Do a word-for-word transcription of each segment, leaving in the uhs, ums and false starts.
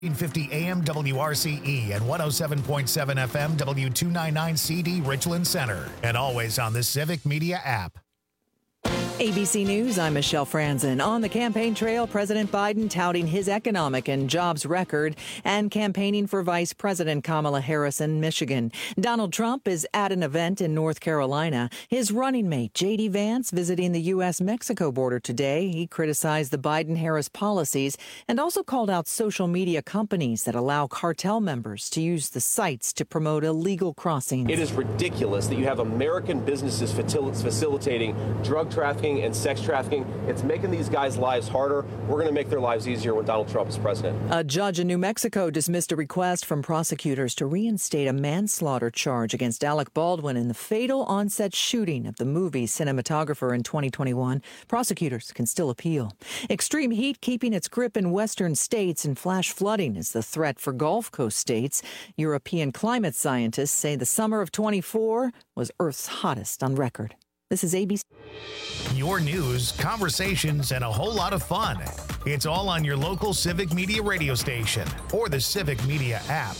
eight fifty A M W R C E and one oh seven point seven F M W two ninety-nine C D Richland Center. And always on the Civic Media app. A B C News, I'm Michelle Franzen. On the campaign trail, President Biden touting his economic and jobs record and campaigning for Vice President Kamala Harris in Michigan. Donald Trump is at an event in North Carolina. His running mate, J D Vance, visiting the U S Mexico border today. He criticized the Biden-Harris policies and also called out social media companies that allow cartel members to use the sites to promote illegal crossings. It is ridiculous that you have American businesses facilitating drug trafficking and sex trafficking. It's making these guys' lives harder. We're going to make their lives easier when Donald Trump is president. A judge in New Mexico dismissed a request from prosecutors to reinstate a manslaughter charge against Alec Baldwin in the fatal on-set shooting of the movie cinematographer in twenty twenty-one. Prosecutors can still appeal. Extreme heat keeping its grip in western states, and flash flooding is the threat for Gulf Coast states. European climate scientists say the summer of twenty-four was Earth's hottest on record. This is A B C. Your news, conversations, and a whole lot of fun. It's all on your local Civic Media radio station or the Civic Media app.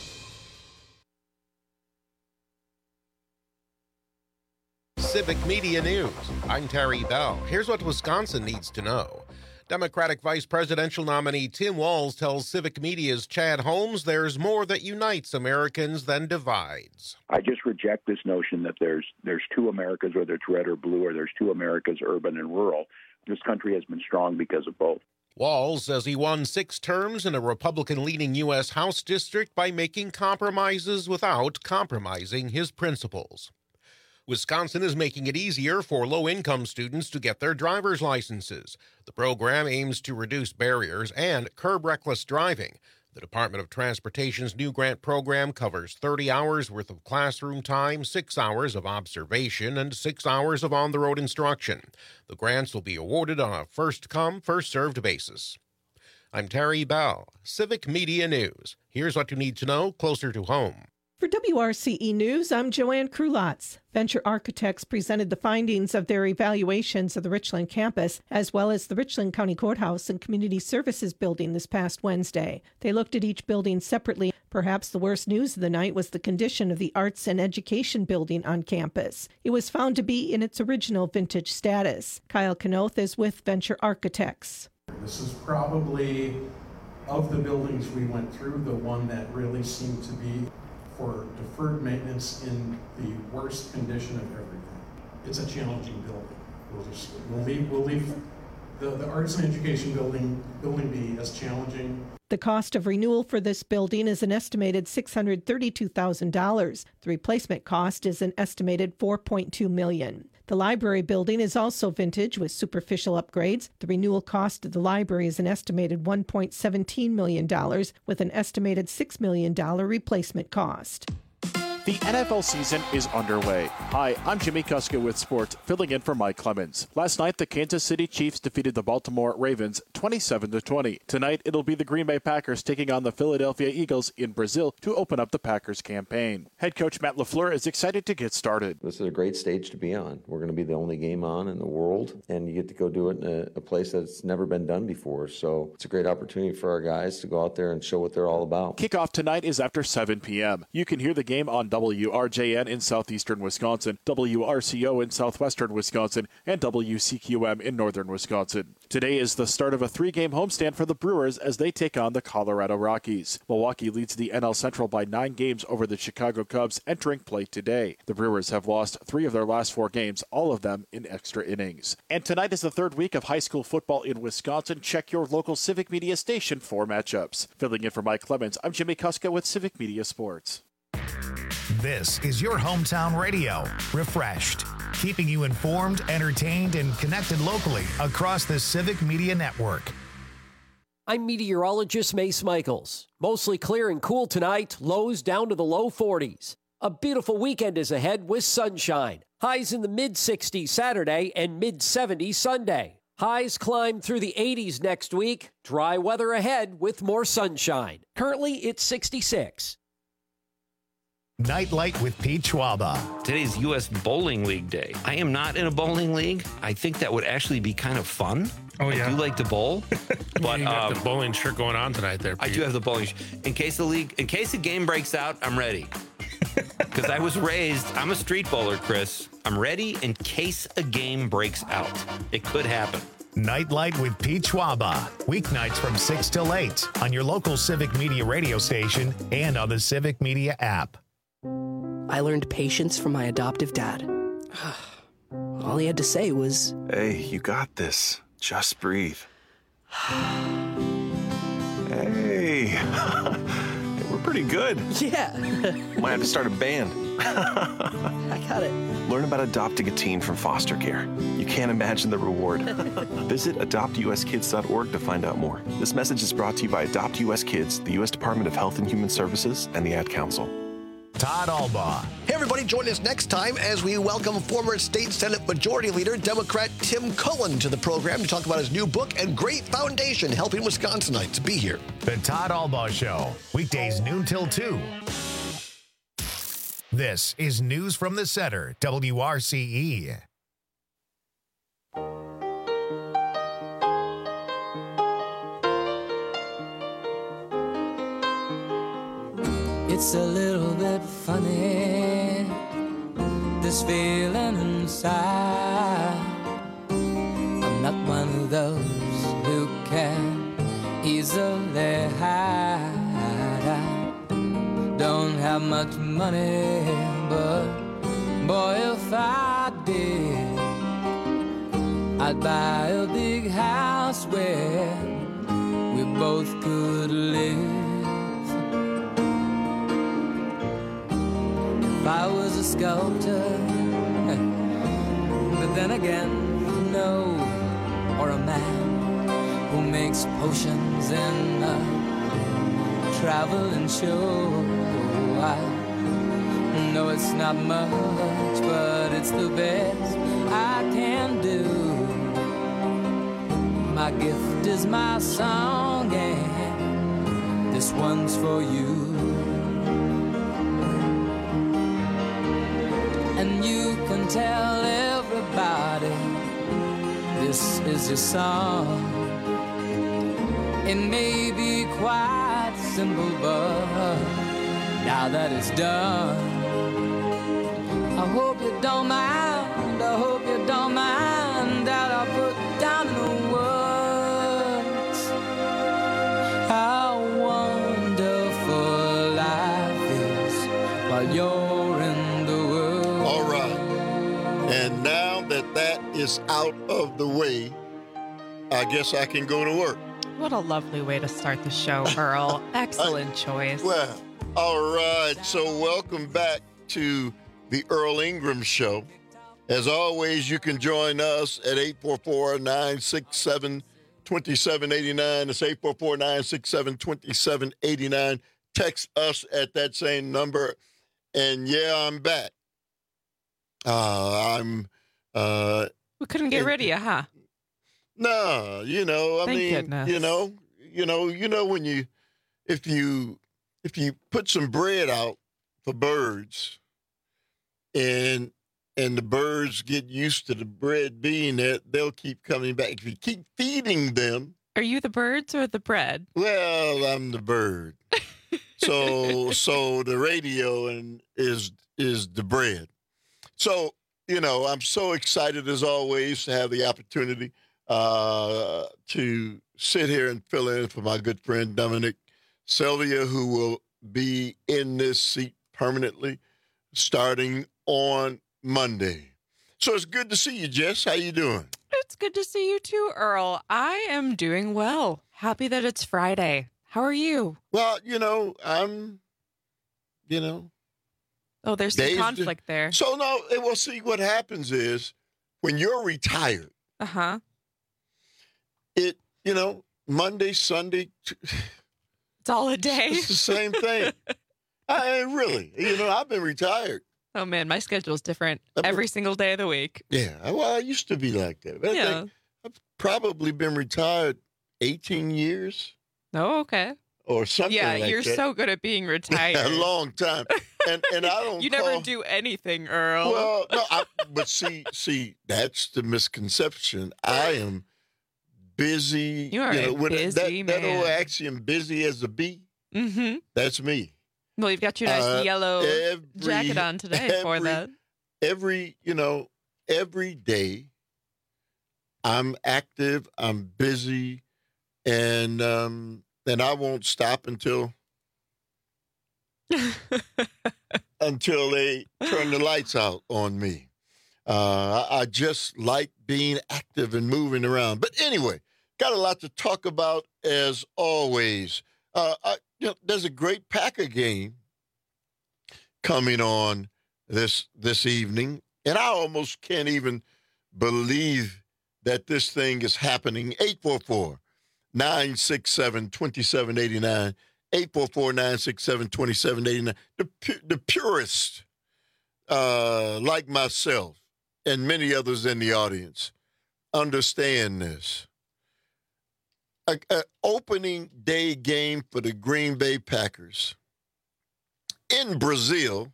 Civic Media News. I'm Terry Bell. Here's what Wisconsin needs to know. Democratic Vice Presidential nominee Tim Walz tells Civic Media's Chad Holmes there's more that unites Americans than divides. I just reject this notion that there's there's two Americas, whether it's red or blue, or there's two Americas, urban and rural. This country has been strong because of both. Walz says he won six terms in a Republican-leaning U S House district by making compromises without compromising his principles. Wisconsin is making it easier for low-income students to get their driver's licenses. The program aims to reduce barriers and curb reckless driving. The Department of Transportation's new grant program covers thirty hours worth of classroom time, six hours of observation, and six hours of on-the-road instruction. The grants will be awarded on a first-come, first-served basis. I'm Terry Bell, Civic Media News. Here's what you need to know closer to home. For W R C E News, I'm Joanne Krulotz. Venture Architects presented the findings of their evaluations of the Richland campus, as well as the Richland County Courthouse and Community Services building this past Wednesday. They looked at each building separately. Perhaps the worst news of the night was the condition of the Arts and Education building on campus. It was found to be in its original vintage status. Kyle Knoth is with Venture Architects. This is probably, of the buildings we went through, the one that really seemed to be for deferred maintenance in the worst condition of everything. It's a challenging building. We'll just we'll leave we'll leave the, the Arts and Education building building be as challenging. The cost of renewal for this building is an estimated six hundred thirty-two thousand dollars. The replacement cost is an estimated four point two million dollars. The library building is also vintage with superficial upgrades. The renewal cost of the library is an estimated one point one seven million dollars with an estimated six million dollars replacement cost. The N F L season is underway. Hi, I'm Jimmy Kuska with sports, filling in for Mike Clemens. Last night, the Kansas City Chiefs defeated the Baltimore Ravens twenty-seven to twenty. Tonight, it'll be the Green Bay Packers taking on the Philadelphia Eagles in Brazil to open up the Packers campaign. Head coach Matt LaFleur is excited to get started. This is a great stage to be on. We're going to be the only game on in the world, and you get to go do it in a, a place that's never been done before. So it's a great opportunity for our guys to go out there and show what they're all about. Kickoff tonight is after seven p.m. You can hear the game on W R J N in southeastern Wisconsin, W R C O in southwestern Wisconsin, and W C Q M in northern Wisconsin. Today is the start of a three-game homestand for the Brewers as they take on the Colorado Rockies. Milwaukee leads the N L Central by nine games over the Chicago Cubs entering play today. The Brewers have lost three of their last four games, all of them in extra innings. And tonight is the third week of high school football in Wisconsin. Check your local Civic Media station for matchups. Filling in for Mike Clemens, I'm Jimmy Kuska with Civic Media Sports. This is your hometown radio, refreshed, keeping you informed, entertained, and connected locally across the Civic Media Network. I'm meteorologist Mace Michaels. Mostly clear and cool tonight, lows down to the low forties. A beautiful weekend is ahead with sunshine. Highs in the mid sixties Saturday and mid seventies Sunday. Highs climb through the eighties next week. Dry weather ahead with more sunshine. Currently, it's sixty-six. Nightlight with Pete Schwaba. Today's U S Bowling League Day. I am not in a bowling league. I think that would actually be kind of fun. Oh, yeah. I do like to bowl. But you got um, the bowling shirt going on tonight there, Pete. I do have the bowling shirt. In case the league, in case the game breaks out, I'm ready. Because I was raised, I'm a street bowler, Chris. I'm ready in case a game breaks out. It could happen. Nightlight with Pete Schwaba. Weeknights from six till eight on your local Civic Media radio station and on the Civic Media app. I learned patience from my adoptive dad. All he had to say was, "Hey, you got this. Just breathe." Hey, we're pretty good. Yeah. Might have to start a band. I got it. Learn about adopting a teen from foster care. You can't imagine the reward. Visit adopt u s kids dot org to find out more. This message is brought to you by Adopt U S Kids, the U S Department of Health and Human Services, and the Ad Council. Todd Albaugh. Hey, everybody, join us next time as we welcome former State Senate Majority Leader, Democrat Tim Cullen, to the program to talk about his new book and great foundation helping Wisconsinites. Be here. The Todd Albaugh Show, weekdays noon till two. This is News from the Center, W R C E. It's a little bit funny, this feeling inside. I'm not one of those who can easily hide. I don't have much money, but boy, if I did, I'd buy a big house where we both could live. If I was a sculptor, but then again, no, or a man who makes potions in a traveling show. I know it's not much, but it's the best I can do. My gift is my song, and this one's for you. And you can tell everybody this is your song. It may be quite simple, but now that it's done, I hope you don't mind, I hope you don't mind that I put down in the words how wonderful life is while you're in the world. All right, and now that that is out of the way, I guess I can go to work. What a lovely way to start the show, Earl. Excellent I, choice. Well, all right. So welcome back to the Earl Ingram Show. As always, you can join us at eight four four, nine six seven, two seven eight nine. It's eight four four, nine six seven, two seven eight nine. Text us at that same number. And, yeah, I'm back. Uh, I'm... Uh, we couldn't get and, rid of you, huh? No, you know, I Thank mean, goodness. you know, you know, you know, when you, if you, if you put some bread out for birds and, and the birds get used to the bread being there, they'll keep coming back. If you keep feeding them. Are you the birds or the bread? Well, I'm the bird. so, so the radio and is, is the bread. So, you know, I'm so excited as always to have the opportunity Uh, to sit here and fill in for my good friend Dominic Sylvia, who will be in this seat permanently starting on Monday. So it's good to see you, Jess. How you doing? It's good to see you too, Earl. I am doing well. Happy that it's Friday. How are you? Well, you know, I'm, you know. Oh, there's some conflict to, there. So, no, well, see, what happens is when you're retired. Uh-huh. It, you know, Monday, Sunday. It's all a day. It's the same thing. I really, you know, I've been retired. Oh, man, my schedule's different been, every single day of the week. Yeah, well, I used to be like that. But yeah. I think I've probably been retired eighteen years. Oh, okay. or something Yeah, like you're that. so good at being retired. A long time. And and I don't You call, never do anything, Earl. Well, no, I, but see, see, that's the misconception. I am busy. You are know, a when busy that, that old man. axiom, busy as a bee, Mm-hmm. that's me. Well, you've got your nice Uh, yellow every- jacket on today for every- that. Every, you know, every day I'm active, I'm busy, and um, and I won't stop until until they turn the lights out on me. Uh, I, I just like being active and moving around. But anyway, got a lot to talk about as always. Uh, I, you know, there's a great Packer game coming on this this evening, and I almost can't even believe that this thing is happening. eight four four, nine six seven, two seven eight nine. eight four four, nine six seven, two seven eight nine. The, pu- the purist, uh, like myself and many others in the audience, understand this. A, a opening day game for the Green Bay Packers in Brazil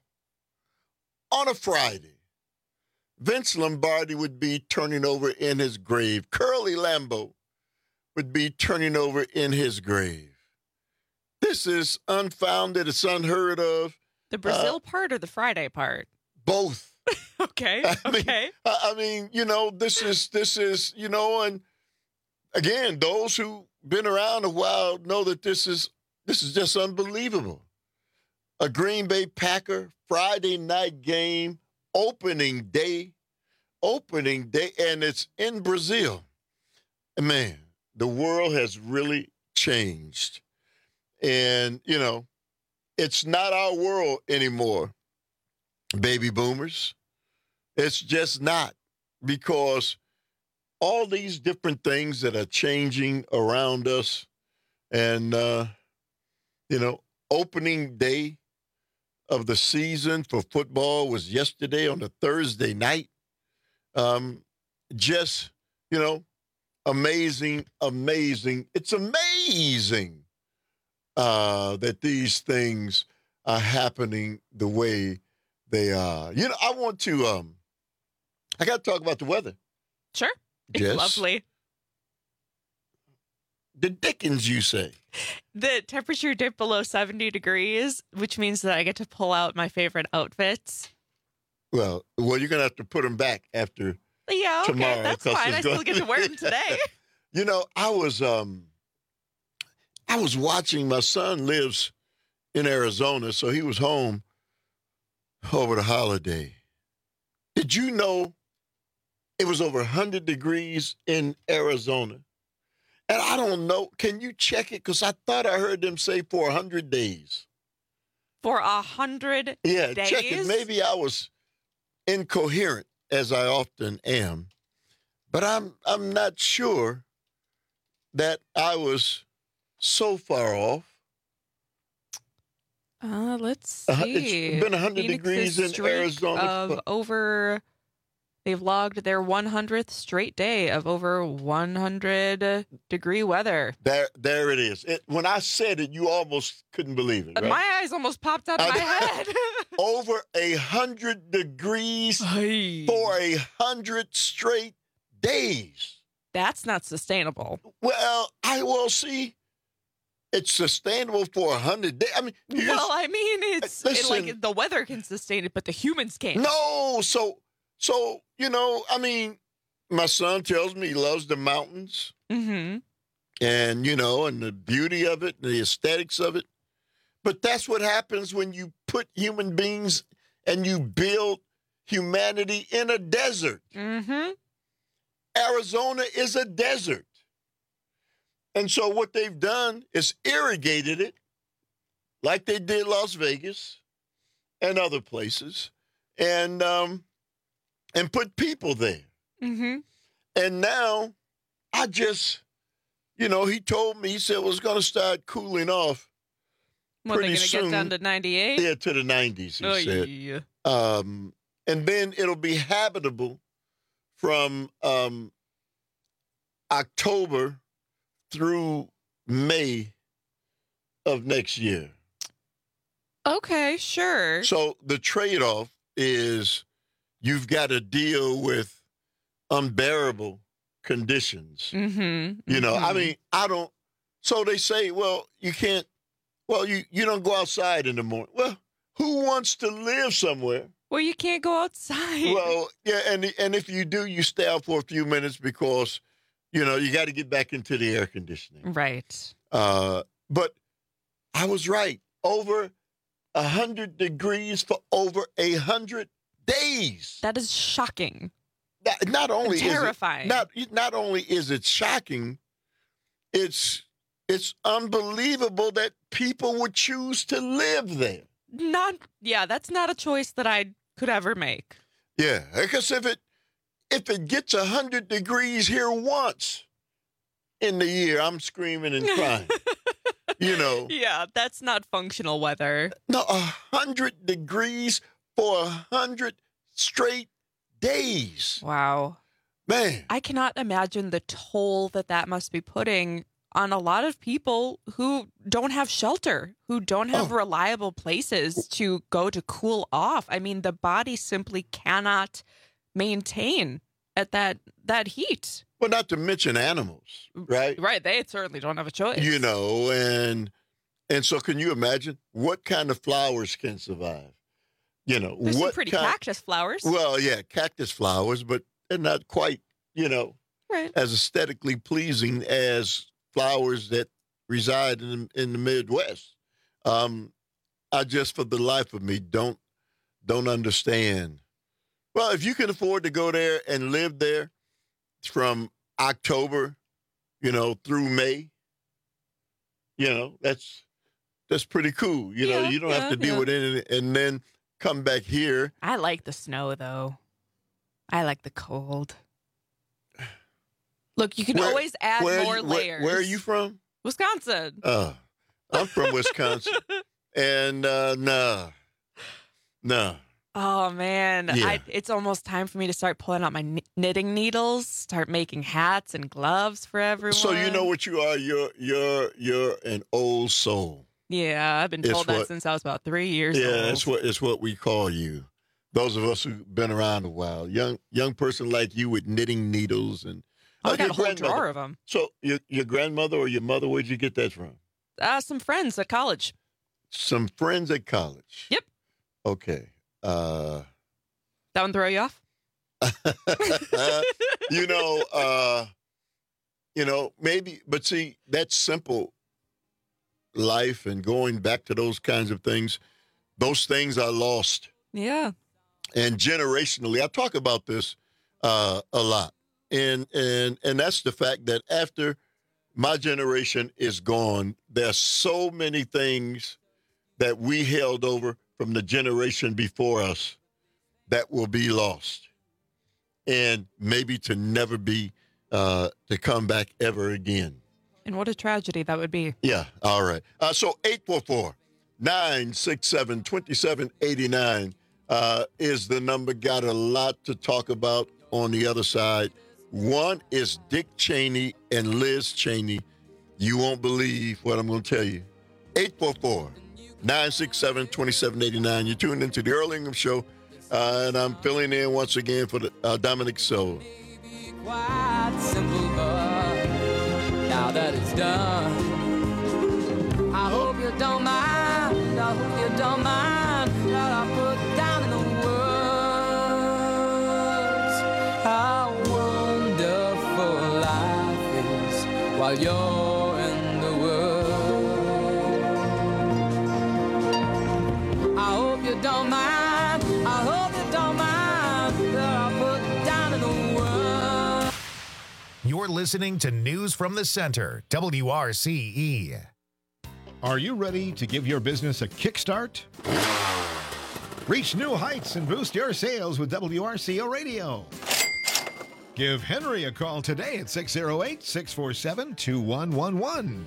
on a Friday. Vince Lombardi would be turning over in his grave. Curly Lambeau would be turning over in his grave. This is unfounded. It's unheard of. The Brazil Uh, part or the Friday part? Both. Okay. I mean, Okay. I I mean, you know, this is this is, you know, and again, those who've been around a while know that this is this is just unbelievable. A Green Bay Packer Friday night game, opening day, opening day, and it's in Brazil. And man, the world has really changed. And, you know, it's not our world anymore, baby boomers. It's just not, because all these different things that are changing around us, and, uh, you know, opening day of the season for football was yesterday on a Thursday night. Um, just, you know, amazing, amazing. It's amazing uh, that these things are happening the way they are. You know, I want to, um, I got to talk about the weather. Sure. It's Yes. lovely. The dickens, you say? The temperature dipped below seventy degrees, which means that I get to pull out my favorite outfits. Well, well, you're gonna have to put them back after Yeah, okay, tomorrow. that's 'cause fine. it's I still gonna get to wear be- them today. You know, I was um, I was watching. My son lives in Arizona, so he was home over the holiday. Did you know it was over one hundred degrees in Arizona? And I don't know. Can you check it? Because I thought I heard them say for one hundred days. For a hundred Yeah, days? check it. Maybe I was incoherent, as I often am. But I'm I'm not sure that I was so far off. Uh, let's Uh, see. it's been one hundred Phoenix's degrees in streak Arizona Of for- over, they've logged their one hundredth straight day of over one hundred degree weather. There, there it is. It, when I said it, you almost couldn't believe it. Right? My eyes almost popped out of I- my head. Over a hundred degrees for a hundred straight days. That's not sustainable. Well, I will see. It's sustainable for a hundred days. I mean, you Well, just- I mean, it's it, Listen. like the weather can sustain it, but the humans can't. No, so so you know, I mean, my son tells me he loves the mountains, Mm-hmm. and you know, and the beauty of it, and the aesthetics of it. But that's what happens when you put human beings and you build humanity in a desert. Mm-hmm. Arizona is a desert. And so what they've done is irrigated it like they did Las Vegas and other places, and um, and put people there. Mm-hmm. And now I just, you know, he told me, he said it was going to start cooling off What, they're pretty going to soon. get down to ninety-eight? Yeah, to the nineties, he Oh, said. yeah. Um, and then it'll be habitable from um, October through May of next year. Okay, sure. So the trade-off is you've got to deal with unbearable conditions. Mm-hmm. You know, mm-hmm. I mean, I don't. So they say, well, you can't. Well, you you don't go outside in the morning. Well, who wants to live somewhere? Well, you can't go outside. Well, yeah, and and if you do, you stay out for a few minutes because, you know, you got to get back into the air conditioning. Right. Uh, but I was right. Over a hundred degrees for over a hundred days. That is shocking. Not, not only and terrifying. Is it, not not only is it shocking, it's it's unbelievable that people would choose to live there. Not yeah, that's not a choice that I could ever make. Yeah, because if it if it gets a hundred degrees here once in the year, I'm screaming and crying. You know. Yeah, that's not functional weather. No, a hundred degrees for a hundred straight days. Wow. Man. I cannot imagine the toll that that must be putting on a lot of people who don't have shelter, who don't have oh. reliable places to go to cool off. I mean, the body simply cannot maintain at that that heat. Well, not to mention animals, right? Right. They certainly don't have a choice. You know, and and so can you imagine what kind of flowers can survive? You know, There's what some pretty kind, cactus flowers. Well, yeah, cactus flowers, but they're not quite, you know, right. as aesthetically pleasing as flowers that reside in in the Midwest. Um, I just, for the life of me, don't don't understand. Well, if you can afford to go there and live there from October, you know, through May, you know, that's that's pretty cool. You yeah, know, you don't yeah, have to deal yeah. with it and then come back here. I like the snow, though. I like the cold. Look, you can Where- always add where are more you- where- layers. Where are you from? Wisconsin. Uh, I'm from Wisconsin. And uh, nah, nah. Oh, man. Yeah. I, it's almost time for me to start pulling out my kn- knitting needles, start making hats and gloves for everyone. So you know what you are? You're you're you're an old soul. Yeah, I've been It's told that what- since I was about three years Yeah, old. that's what it's what we call you. Those of us who've been around a while, young young person like you with knitting needles and. I uh, got your a whole grandmother. drawer of them. So your your grandmother or your mother, where'd you get that from? Uh, some friends at college. Some friends at college. Yep. Okay. Uh, That one throw you off? you know, uh, you know, maybe, but see, that simple life and going back to those kinds of things, those things are lost. Yeah. And generationally, I talk about this uh, a lot. And, and, and that's the fact that after my generation is gone, there's so many things that we held over from the generation before us that will be lost and maybe to never be, uh, to come back ever again. And what a tragedy that would be. Yeah. All right. Uh, so eight four four, nine six seven, two seven eight nine uh, is the number. Got a lot to talk about on the other side. One is Dick Cheney and Liz Cheney. You won't believe what I'm going to tell you. eight four four, nine six seven, two seven eight nine. You're tuned into the Earl Ingham Show, uh, and I'm filling in once again for the, uh, Dominic Soul. Quite simple, but now that it's done, I hope you don't mind. I hope you don't mind that I put down in the words how wonderful life is while you're in the world. I hope you don't mind. I hope you don't mind that I put down in the world. You're listening to News from the Center, W R C E. Are you ready to give your business a kickstart? Reach new heights and boost your sales with W R C O Radio. Give Henry a call today at six oh eight, six four seven, two one one one.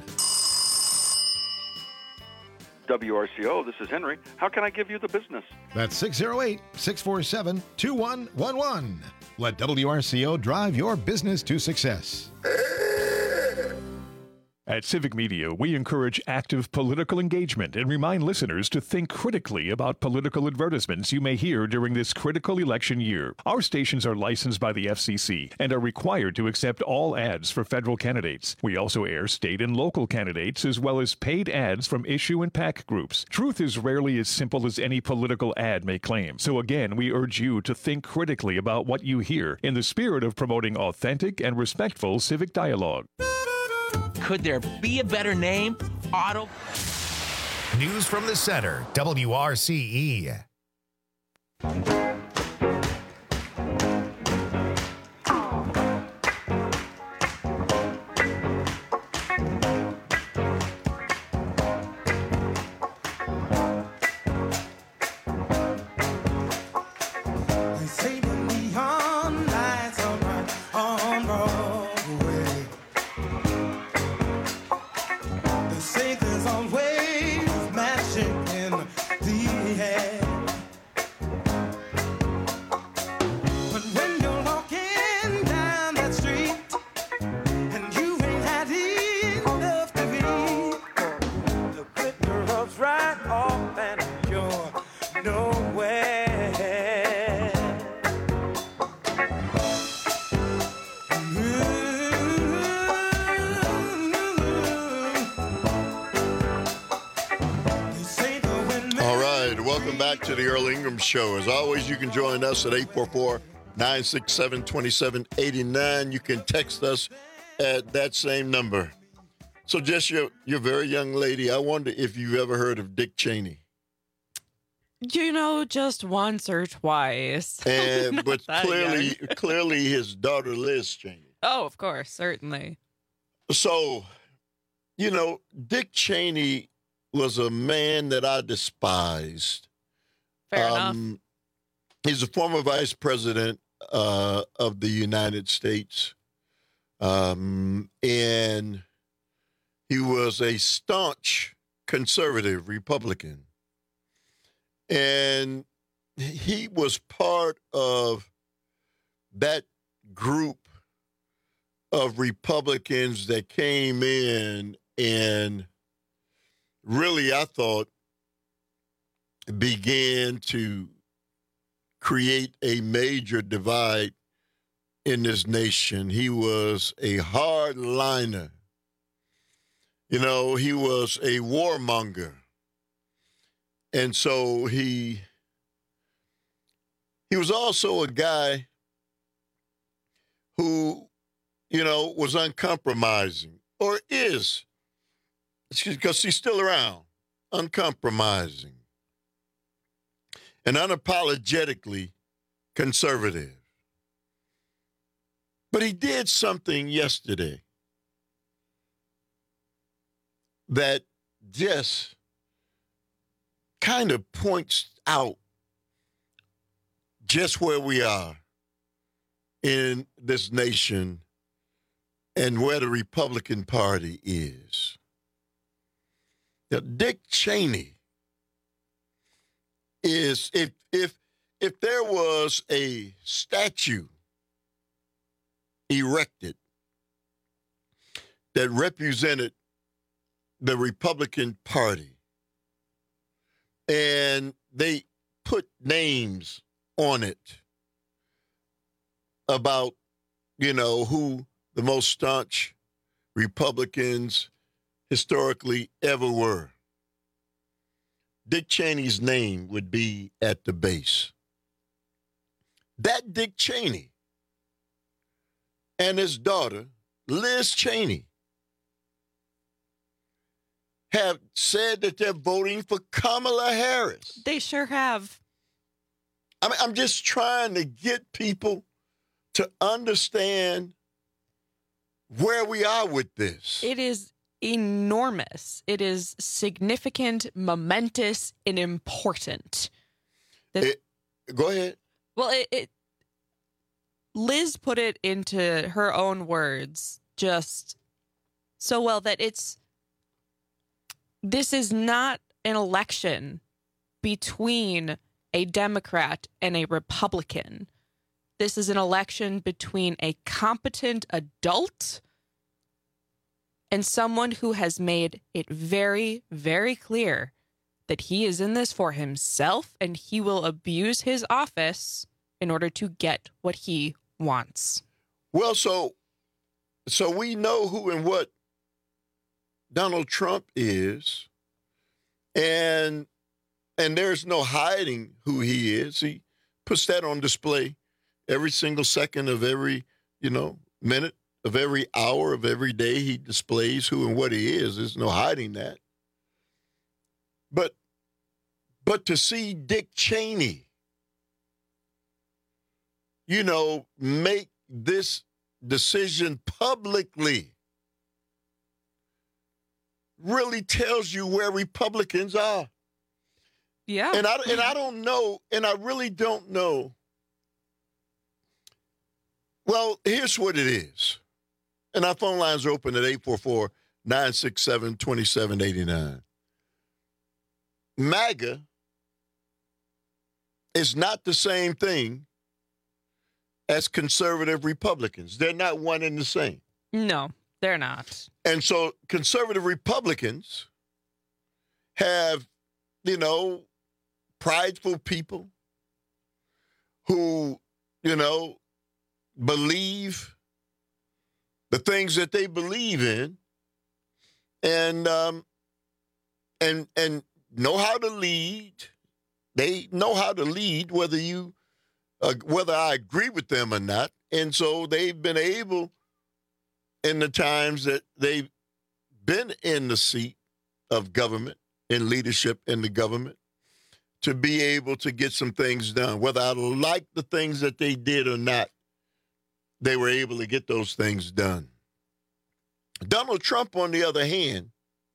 W R C O, this is Henry. How can I give you the business? That's six oh eight, six four seven, two one one one. Let W R C O drive your business to success. At Civic Media, we encourage active political engagement and remind listeners to think critically about political advertisements you may hear during this critical election year. Our stations are licensed by the F C C and are required to accept all ads for federal candidates. We also air state and local candidates as well as paid ads from issue and PAC groups. Truth is rarely as simple as any political ad may claim. So again, we urge you to think critically about what you hear in the spirit of promoting authentic and respectful civic dialogue. Could there be a better name? Auto. News from the center, W R C E. To the Earl Ingram Show. As always, you can join us at eight four four, nine six seven, two seven eight nine. You can text us at that same number. So, Jess, you're, you're a very young lady. I wonder if you've ever heard of Dick Cheney. You know, just once or twice. And but clearly, clearly, his daughter Liz Cheney. Oh, of course, certainly. So, you know, Dick Cheney was a man that I despised. Fair um, enough. He's a former vice president uh, of the United States. Um, and he was a staunch conservative Republican. And he was part of that group of Republicans that came in and really, I thought, began to create a major divide in this nation. He was a hardliner. You know, he was a warmonger. And so he he was also a guy who, you know, was uncompromising, or is, because he's still around, uncompromising and unapologetically conservative. But he did something yesterday that just kind of points out just where we are in this nation and where the Republican Party is. Now, Dick Cheney is, if if if there was a statue erected that represented the Republican Party, and they put names on it about, you know, who the most staunch Republicans historically ever were, Dick Cheney's name would be at the base. That Dick Cheney and his daughter, Liz Cheney, have said that they're voting for Kamala Harris. They sure have. I mean, I'm just trying to get people to understand where we are with this. It is enormous. It is significant, momentous, and important. The, it, go ahead. Well, it, it Liz put it into her own words just so well that it's this is not an election between a Democrat and a Republican. This is an election between a competent adult and someone who has made it very, very clear that he is in this for himself and he will abuse his office in order to get what he wants. Well, so so we know who and what Donald Trump is, and and there's no hiding who he is. He puts that on display every single second of every, you know, minute of every hour of every day. He displays who and what he is. There's no hiding that. But but to see Dick Cheney, you know, make this decision publicly really tells you where Republicans are. Yeah. And I, and I don't know, and I really don't know. Well, here's what it is. And our phone lines are open at eight four four, nine six seven, two seven eight nine. MAGA is not the same thing as conservative Republicans. They're not one and the same. No, they're not. And so conservative Republicans have, you know, prideful people who, you know, believe the things that they believe in, and um, and and know how to lead. They know how to lead, whether you, uh, whether I agree with them or not. And so they've been able, in the times that they've been in the seat of government, in leadership in the government, to be able to get some things done. Whether I like the things that they did or not, they were able to get those things done. Donald Trump, on the other hand,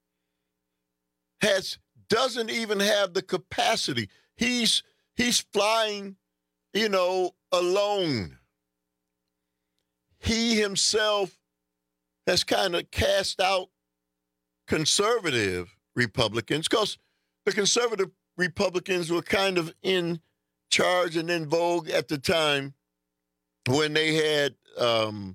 has doesn't even have the capacity. He's he's flying, you know, alone. He himself has kind of cast out conservative Republicans, because the conservative Republicans were kind of in charge and in vogue at the time when they had, um,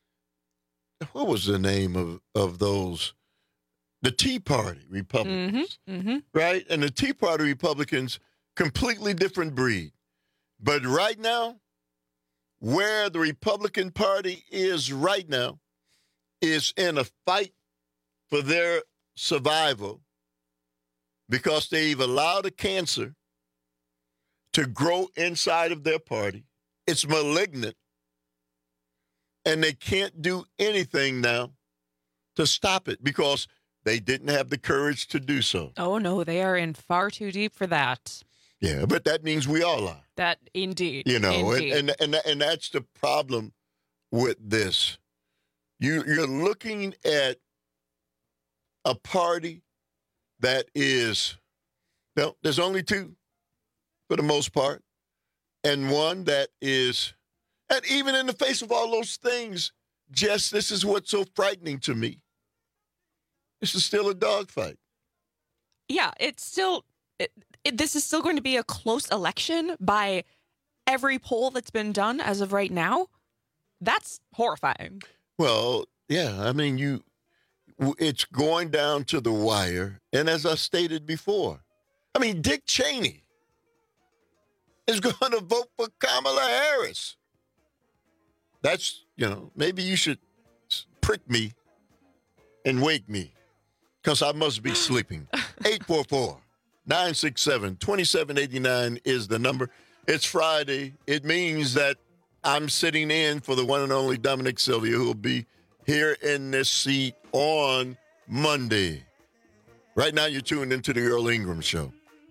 what was the name of, of those? The Tea Party Republicans, mm-hmm, mm-hmm. right? And the Tea Party Republicans, completely different breed. But right now, where the Republican Party is right now is in a fight for their survival, because they've allowed a cancer to grow inside of their party. It's malignant, and they can't do anything now to stop it because they didn't have the courage to do so. Oh, no, they are in far too deep for that. Yeah, but that means we all are. That, indeed. You know, indeed. And, and, and, and that's the problem with this. You, you're looking at a party that is, no, there's only two for the most part, and one that is, and even in the face of all those things, Jess, this is what's so frightening to me. This is still a dogfight. Yeah, it's still, it, it, this is still going to be a close election by every poll that's been done as of right now. That's horrifying. Well, yeah, I mean, you, it's going down to the wire. And as I stated before, I mean, Dick Cheney is going to vote for Kamala Harris. That's, you know, maybe you should prick me and wake me, because I must be sleeping. eight four four, nine six seven, two seven eight nine is the number. It's Friday. It means that I'm sitting in for the one and only Dominic Sylvia, who will be here in this seat on Monday. Right now, you're tuned into the Earl Ingram Show.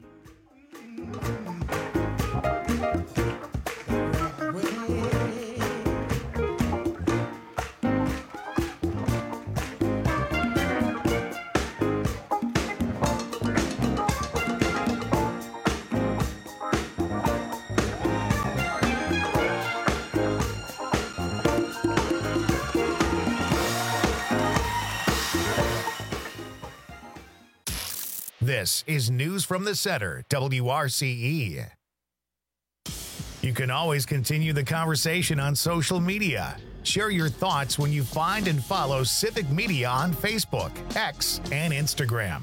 This is News from the Center, W R C E. You can always continue the conversation on social media. Share your thoughts when you find and follow Civic Media on Facebook, X, and Instagram.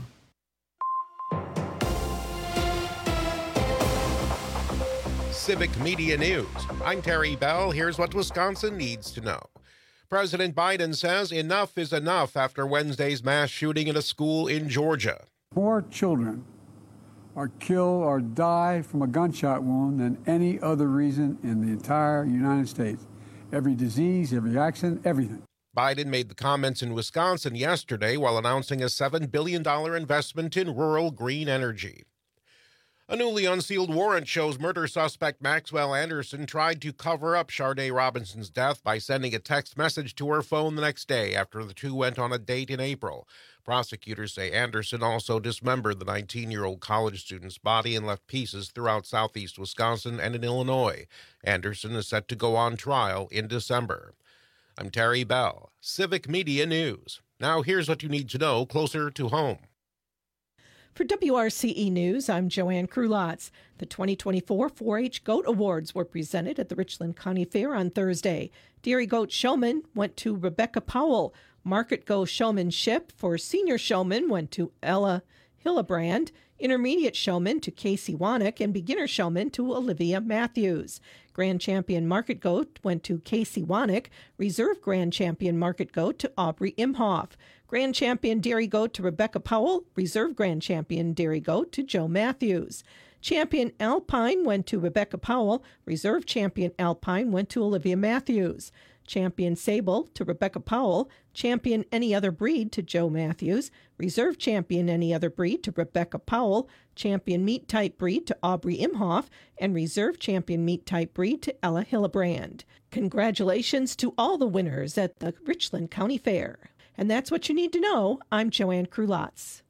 Civic Media News. I'm Terry Bell. Here's what Wisconsin needs to know. President Biden says enough is enough after Wednesday's mass shooting at a school in Georgia. More children are killed or die from a gunshot wound than any other reason in the entire United States. Every disease, every accident, everything. Biden made the comments in Wisconsin yesterday while announcing a seven billion dollars investment in rural green energy. A newly unsealed warrant shows murder suspect Maxwell Anderson tried to cover up Sharday Robinson's death by sending a text message to her phone the next day after the two went on a date in April. Prosecutors say Anderson also dismembered the nineteen-year-old college student's body and left pieces throughout southeast Wisconsin and in Illinois. Anderson is set to go on trial in December. I'm Terry Bell, Civic Media News. Now here's what you need to know closer to home. For W R C E News, I'm Joanne Krulotz. The twenty twenty-four four H Goat Awards were presented at the Richland County Fair on Thursday. Dairy Goat Showman went to Rebecca Powell. Market Go Showmanship for Senior Showman went to Ella Hillebrand. Intermediate Showman to Casey Wannick, and Beginner Showman to Olivia Matthews. Grand Champion Market Goat went to Casey Wannick. Reserve Grand Champion Market Goat to Aubrey Imhoff. Grand Champion Dairy Goat to Rebecca Powell. Reserve Grand Champion Dairy Goat to Joe Matthews. Champion Alpine went to Rebecca Powell. Reserve Champion Alpine went to Olivia Matthews. Champion Sable to Rebecca Powell. Champion Any Other Breed to Joe Matthews. Reserve Champion Any Other Breed to Rebecca Powell. Champion Meat Type Breed to Aubrey Imhoff. And Reserve Champion Meat Type Breed to Ella Hillebrand. Congratulations to all the winners at the Richland County Fair. And that's what you need to know. I'm Joanne Krulotz.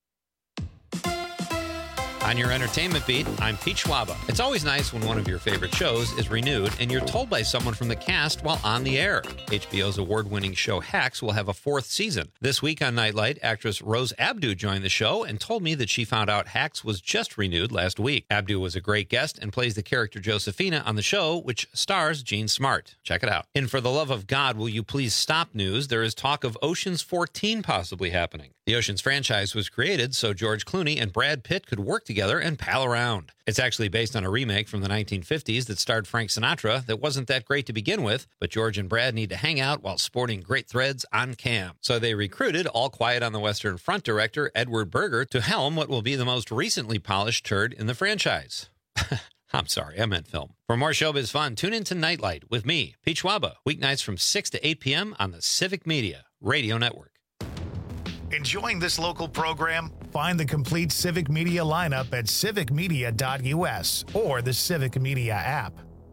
On your entertainment beat, I'm Pete Schwaba. It's always nice when one of your favorite shows is renewed and you're told by someone from the cast while on the air. H B O's award-winning show Hacks will have a fourth season. This week on Nightlight, actress Rose Abdu joined the show and told me that she found out Hacks was just renewed last week. Abdu was a great guest and plays the character Josephina on the show, which stars Jean Smart. Check it out. In For the Love of God, Will You Please Stop news, there is talk of Ocean's fourteen possibly happening. The Ocean's franchise was created so George Clooney and Brad Pitt could work together and pal around. It's actually based on a remake from the nineteen fifties that starred Frank Sinatra that wasn't that great to begin with, but George and Brad need to hang out while sporting great threads on cam. So they recruited All Quiet on the Western Front director Edward Berger to helm what will be the most recently polished turd in the franchise. I'm sorry, I meant film. For more showbiz fun, tune in to Nightlight with me, Pete Schwaba, weeknights from six to eight p.m. on the Civic Media Radio Network. Enjoying this local program? Find the complete Civic Media lineup at civic media dot u s or the Civic Media app.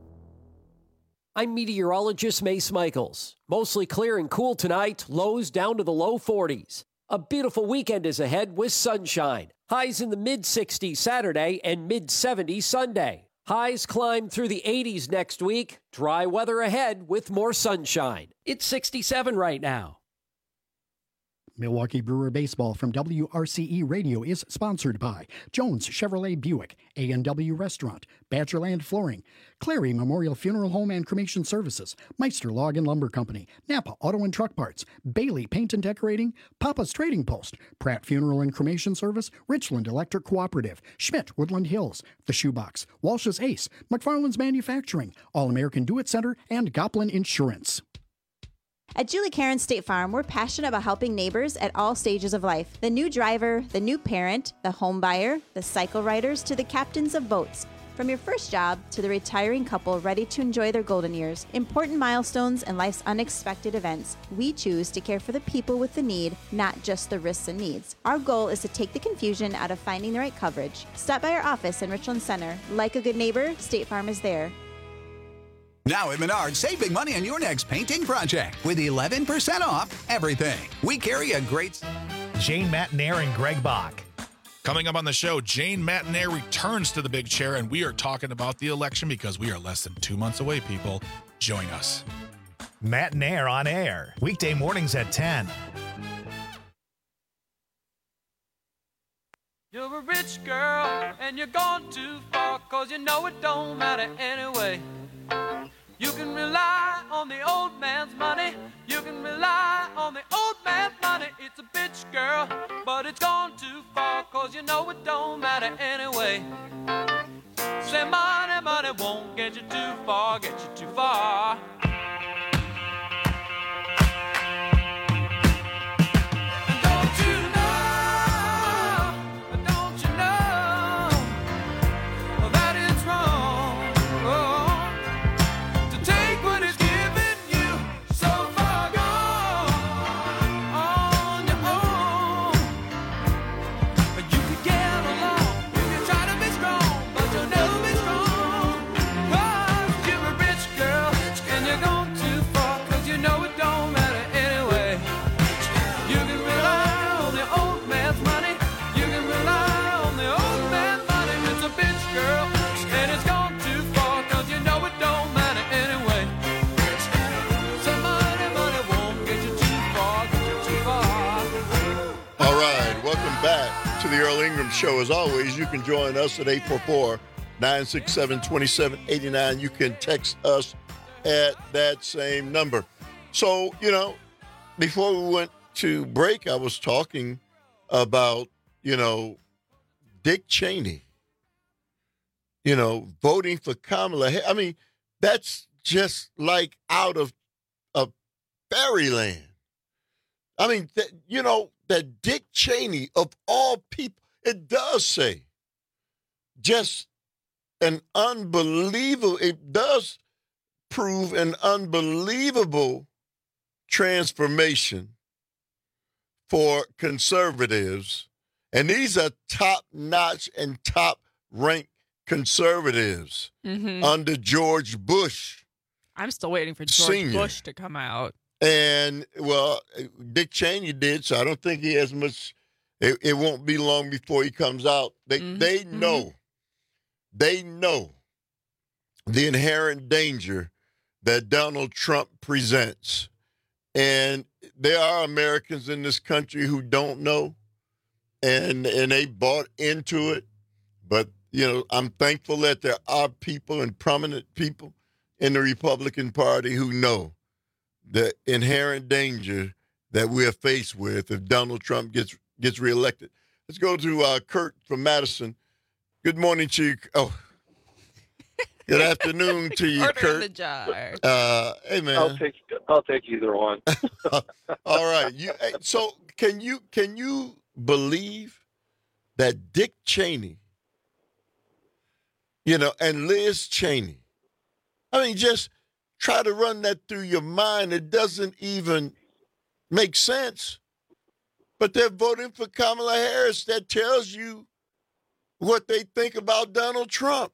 I'm meteorologist Mace Michaels. Mostly clear and cool tonight, lows down to the low forties. A beautiful weekend is ahead with sunshine. Highs in the mid sixties Saturday and mid seventies Sunday. Highs climb through the eighties next week. Dry weather ahead with more sunshine. It's sixty-seven right now. Milwaukee Brewer Baseball from W R C E Radio is sponsored by Jones Chevrolet Buick, A and W Restaurant, Badgerland Flooring, Clary Memorial Funeral Home and Cremation Services, Meister Log and Lumber Company, Napa Auto and Truck Parts, Bailey Paint and Decorating, Papa's Trading Post, Pratt Funeral and Cremation Service, Richland Electric Cooperative, Schmidt Woodland Hills, The Shoebox, Walsh's Ace, McFarland's Manufacturing, All-American Do-It Center, and Goplin Insurance. At Julie Karen State Farm, we're passionate about helping neighbors at all stages of life. The new driver, the new parent, the home buyer, the cycle riders, to the captains of boats. From your first job to the retiring couple ready to enjoy their golden years, important milestones, and life's unexpected events, we choose to care for the people with the need, not just the risks and needs. Our goal is to take the confusion out of finding the right coverage. Stop by our office in Richland Center. Like a good neighbor, State Farm is there. Now at Menards, save big money on your next painting project with eleven percent off everything. We carry a great... Jane Matnair and Greg Bach. Coming up on the show, Jane Matnair returns to the big chair, and we are talking about the election because we are less than two months away, people. Join us. Matnair on air, weekday mornings at ten. You're a rich girl, and you're gone too far, cause you know it don't matter anyway. You can rely on the old man's money. You can rely on the old man's money. It's a bitch, girl, but it's gone too far, 'cause you know it don't matter anyway. Say money, money won't get you too far, get you too far. Back to the Earl Ingram Show. As always, you can join us at eight four four, nine six seven, two seven eight nine. You can text us at that same number. So, you know, before we went to break, I was talking about, you know, Dick Cheney, you know, voting for Kamala Harris. I mean, that's just like out of, of fairyland. I mean, th- you know, that Dick Cheney, of all people, it does say just an unbelievable, it does prove an unbelievable transformation for conservatives. And these are top-notch and top-ranked conservatives Mm-hmm. under George Bush. I'm still waiting for George Senior. Bush to come out. And, well, Dick Cheney did, so I don't think he has much. It, it won't be long before he comes out. They Mm-hmm. they know. They know the inherent danger that Donald Trump presents. And there are Americans in this country who don't know, and and they bought into it. But, you know, I'm thankful that there are people and prominent people in the Republican Party who know the inherent danger that we're faced with if Donald Trump gets gets reelected. Let's go to uh, Kurt from Madison. Good morning to you. Oh, good afternoon to you, Order Kurt. in the jar. Uh, hey, man. I'll take I'll take either one. All right. You, so can you can you believe that Dick Cheney, you know, and Liz Cheney, I mean, just try to run that through your mind. It doesn't even make sense. But they're voting for Kamala Harris. That tells you what they think about Donald Trump.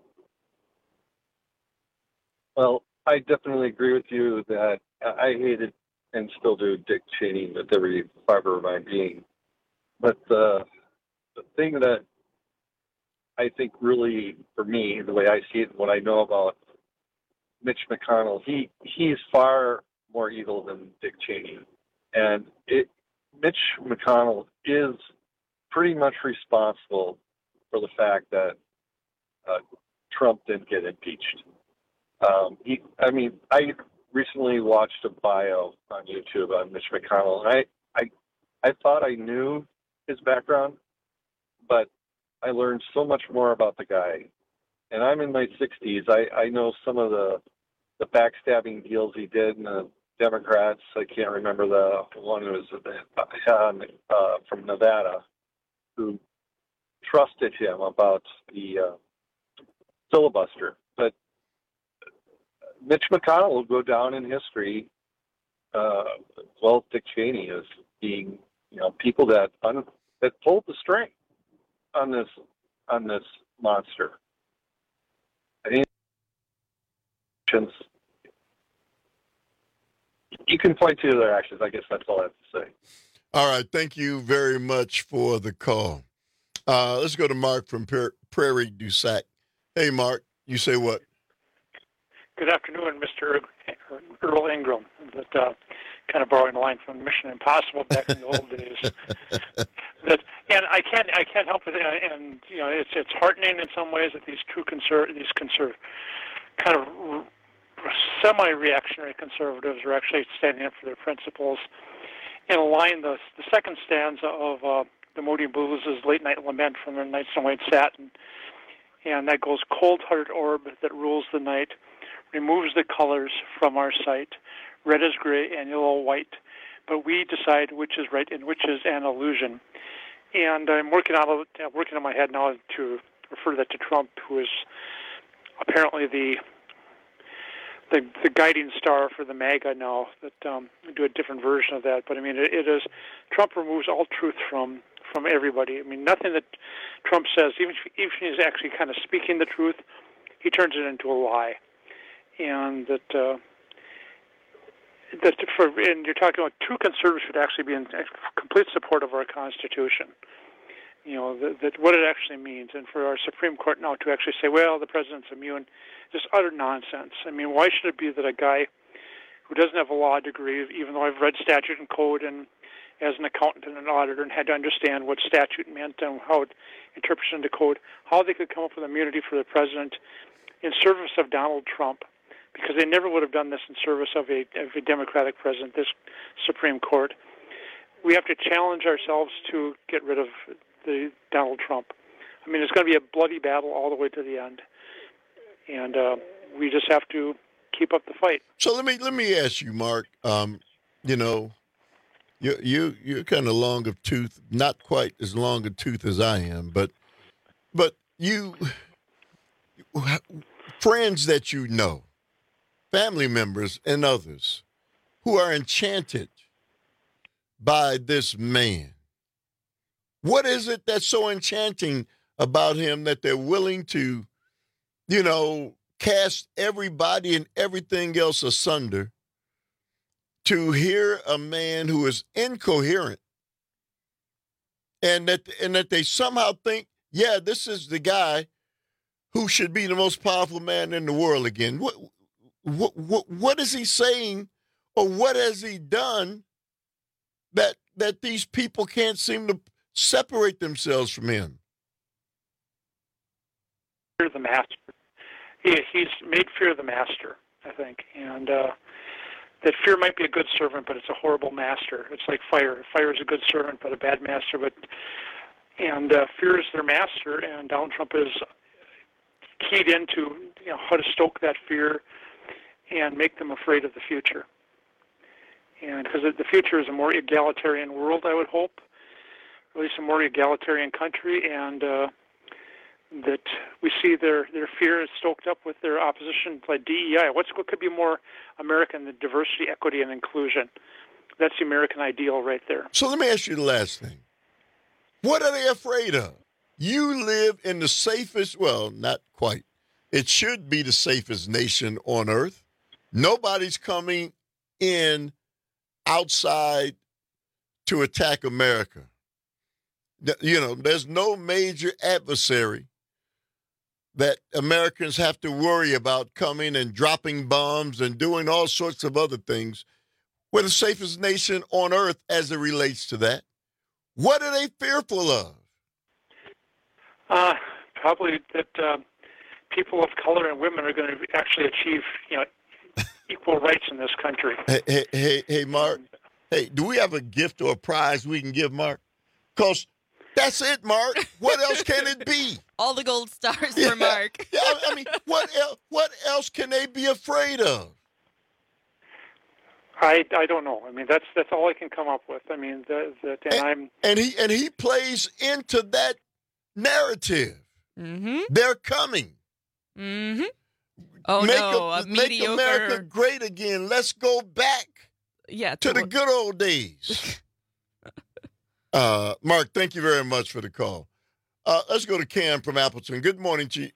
Well, I definitely agree with you that I hated and still do Dick Cheney with every fiber of my being. But uh, the thing that I think really, for me, the way I see it and what I know about Mitch McConnell, he he's far more evil than Dick Cheney. And it, Mitch McConnell is pretty much responsible for the fact that uh, Trump didn't get impeached. Um, he, I mean, I recently watched a bio on YouTube on Mitch McConnell, and I, I, I thought I knew his background, but I learned so much more about the guy. And I'm in my sixties. I, I know some of the the backstabbing deals he did in the Democrats. I can't remember the one who was uh, uh, from Nevada who trusted him about the uh, filibuster. But Mitch McConnell will go down in history, uh, well, Dick Cheney, as being, you know, people that un- that pulled the string on this on this monster. I think you can point to their actions. I guess that's all I have to say. All right. Thank you very much for the call. Uh, let's go to Mark from per- Prairie du Sac. Hey, Mark, you say what? Good afternoon, Mister Earl Ingram. That uh, kind of borrowing the line from Mission Impossible back in the old days. That, and I can't, I can't help it. And you know, it's it's heartening in some ways that these two conser- these conser- kind of semi-reactionary conservatives are actually standing up for their principles. In a line, the, the second stanza of uh, the Moody Blues is Late Night Lament from the Nights in White Satin. And that goes, cold-hearted orb that rules the night, removes the colors from our sight. Red is gray and yellow white, but we decide which is right and which is an illusion. And I'm working on working on my head now to refer that to Trump, who is apparently the the, the guiding star for the MAGA now. That um, we do a different version of that, but I mean, it, it is Trump removes all truth from from everybody. I mean, nothing that Trump says, even if, even if he's actually kind of speaking the truth, he turns it into a lie. And that uh, that for and you're talking about two conservatives should actually be in complete support of our Constitution. You know, that, that what it actually means, and for our Supreme Court now to actually say, well, the president's immune, just utter nonsense. I mean, why should it be that a guy who doesn't have a law degree, even though I've read statute and code and as an accountant and an auditor and had to understand what statute meant and how it interprets into code, how they could come up with immunity for the president in service of Donald Trump, because they never would have done this in service of a, of a Democratic president, this Supreme Court. We have to challenge ourselves to get rid of the Donald Trump. I mean, it's going to be a bloody battle all the way to the end, and uh, we just have to keep up the fight. So let me let me ask you, Mark. Um, you know, you you you're kind of long of tooth, not quite as long of tooth as I am, but but you friends that you know, family members and others who are enchanted by this man. What is it that's so enchanting about him that they're willing to, you know, cast everybody and everything else asunder to hear a man who is incoherent, and that and that they somehow think, yeah, this is the guy who should be the most powerful man in the world again? What what what, what is he saying, or what has he done that that these people can't seem to separate themselves from him? Fear the master. He, he's made fear the master, I think, and uh, that fear might be a good servant, but it's a horrible master. It's like fire. Fire is a good servant, but a bad master. But and uh, fear is their master, and Donald Trump is keyed into you know how to stoke that fear and make them afraid of the future. And because the future is a more egalitarian world, I would hope. At least a more egalitarian country, and uh, that we see their, their fear is stoked up with their opposition like D E I. What's, what could be more American than diversity, equity, and inclusion? That's the American ideal right there. So let me ask you the last thing. What are they afraid of? You live in the safest, well, not quite. It should be the safest nation on earth. Nobody's coming in outside to attack America. You know, there's no major adversary that Americans have to worry about coming and dropping bombs and doing all sorts of other things. We're the safest nation on earth as it relates to that. What are they fearful of? Uh, probably that uh, people of color and women are going to actually achieve, you know, equal rights in this country. Hey, hey, hey, hey, Mark. Hey, do we have a gift or a prize we can give Mark? Because that's it, Mark. What else can it be? All the gold stars yeah, for Mark. yeah, I mean, what else, what else can they be afraid of? I, I don't know. I mean, that's that's all I can come up with. I mean, that, that and, and I'm and he and he plays into that narrative. Mm-hmm. They're coming. Mm-hmm. Oh make no, a, a make mediocre... America great again. Let's go back. Yeah, to, to the a... good old days. uh, Mark, thank you very much for the call. Uh, let's go to Cam from Appleton. Good morning, G.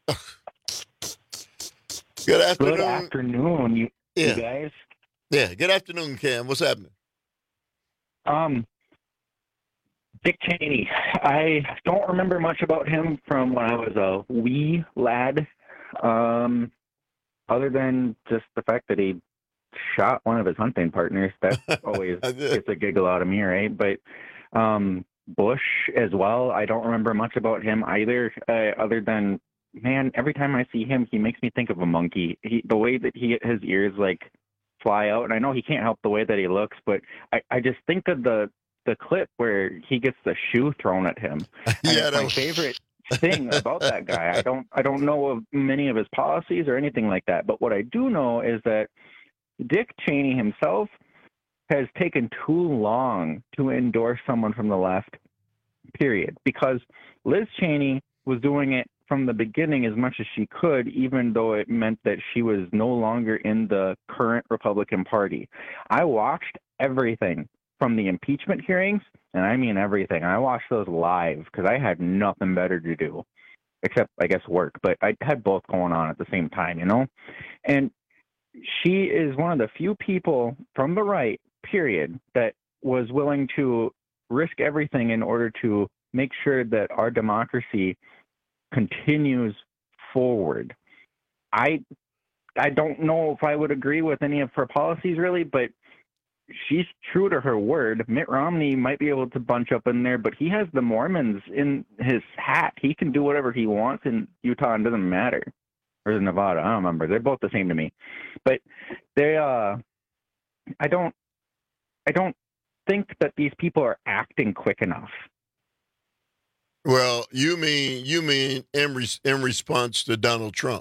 Good afternoon. Good afternoon, you, yeah. you guys. Yeah, good afternoon, Cam. What's happening? Um, Dick Cheney. I don't remember much about him from when I was a wee lad, um, other than just the fact that he shot one of his hunting partners. That always gets a giggle out of me, right? But um, Bush as well. I don't remember much about him either, uh, other than man, every time I see him, he makes me think of a monkey. He, the way that he his ears like fly out, and I know he can't help the way that he looks, but I, I just think of the the clip where he gets the shoe thrown at him. And Yeah, it's my that- favorite thing about that guy. I don't I don't know of many of his policies or anything like that, but what I do know is that Dick Cheney himself has taken too long to endorse someone from the left, period, because Liz Cheney was doing it from the beginning as much as she could, even though it meant that she was no longer in the current Republican Party. I watched everything from the impeachment hearings, and I mean everything. I watched those live because I had nothing better to do, except, I guess, work. But I had both going on at the same time, you know? And she is one of the few people from the right, period, that was willing to risk everything in order to make sure that our democracy continues forward. I I don't know if I would agree with any of her policies really, but she's true to her word. Mitt Romney might be able to bunch up in there, but he has the Mormons in his hat. He can do whatever he wants in Utah, and it doesn't matter. Or Nevada, I don't remember. They're both the same to me. But they uh I don't I don't think that these people are acting quick enough. Well, you mean you mean in, res- in response to Donald Trump?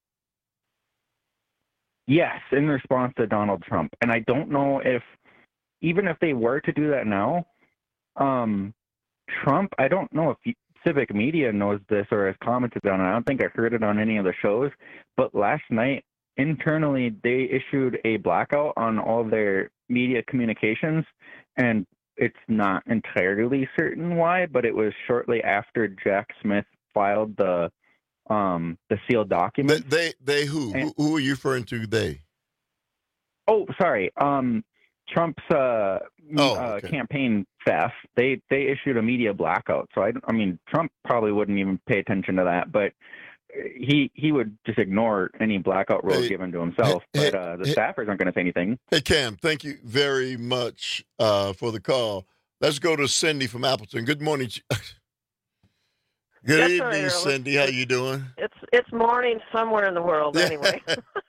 Yes, in response to Donald Trump. And I don't know if, even if they were to do that now, um, Trump, I don't know if you, civic media knows this or has commented on it. I don't think I heard it on any of the shows. But last night, internally, they issued a blackout on all their media communications. And it's not entirely certain why, but it was shortly after Jack Smith filed the um, the sealed document. They, they, they who? And, who? Who are you referring to? They? Oh, sorry. Um, Trump's uh, oh, uh, okay. campaign staff. They they issued a media blackout. So I, I mean, Trump probably wouldn't even pay attention to that, but he he would just ignore any blackout rule hey, given to himself. Hey, but uh, the hey, staffers aren't going to say anything. Hey Cam, thank you very much uh, for the call. Let's go to Cindy from Appleton. Good morning. Good That's evening, all right, Cindy. How you doing? It's it's morning somewhere in the world anyway.